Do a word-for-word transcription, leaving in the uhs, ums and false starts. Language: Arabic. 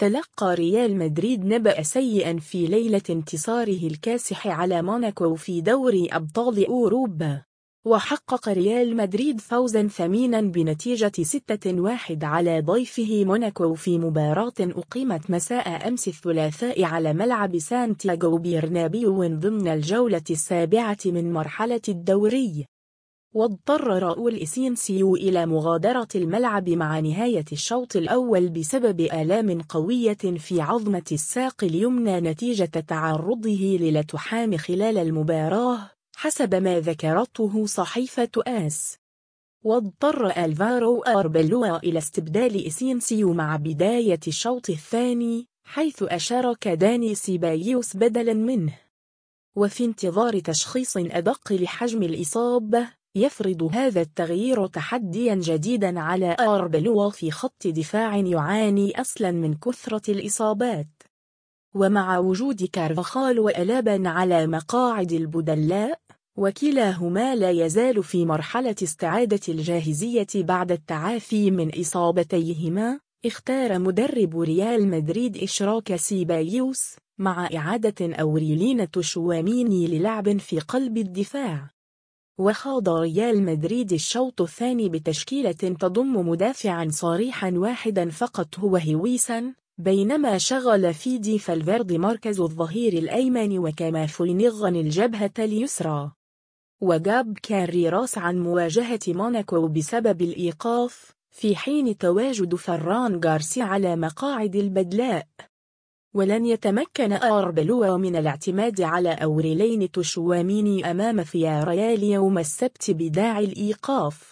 تلقى ريال مدريد نبأ سيئا في ليلة انتصاره الكاسح على موناكو في دوري أبطال أوروبا، وحقق ريال مدريد فوزا ثمينا بنتيجة ستة واحد على ضيفه موناكو في مباراة أقيمت مساء أمس الثلاثاء على ملعب سانتياغو برنابيو ضمن الجولة السابعة من مرحلة الدوري. واضطر راؤول إسينسيو إلى مغادرة الملعب مع نهاية الشوط الأول بسبب آلام قوية في عظمة الساق اليمنى نتيجة تعرضه للتحام خلال المباراة، حسب ما ذكرته صحيفة آس. واضطر ألفارو أربيلوآ إلى استبدال إسينسيو مع بداية الشوط الثاني، حيث أشارك داني سيبايوس بدلا منه. وفي انتظار تشخيص أدق لحجم الإصابة، يفرض هذا التغيير تحديا جديدا على أربيلوآ في خط دفاع يعاني أصلا من كثرة الإصابات. ومع وجود كارفاخال وألابا على مقاعد البدلاء، وكلاهما لا يزال في مرحلة استعادة الجاهزية بعد التعافي من إصابتيهما، اختار مدرب ريال مدريد إشراك سيبايوس مع إعادة أوريلينا تشواميني للعب في قلب الدفاع. وخاض ريال مدريد الشوط الثاني بتشكيلة تضم مدافعا صريحا واحدا فقط هو هويسن، بينما شغل فيدي فالفيردي مركز الظهير الأيمن وكامافينيغ الجبهة اليسرى. وجاب كاريراس عن مواجهة موناكو بسبب الإيقاف، في حين تواجد فران غارسيا على مقاعد البدلاء. ولن يتمكن أربيلوآ من الاعتماد على أوريلين تشواميني أمام فياريال يوم السبت بداعي الإيقاف.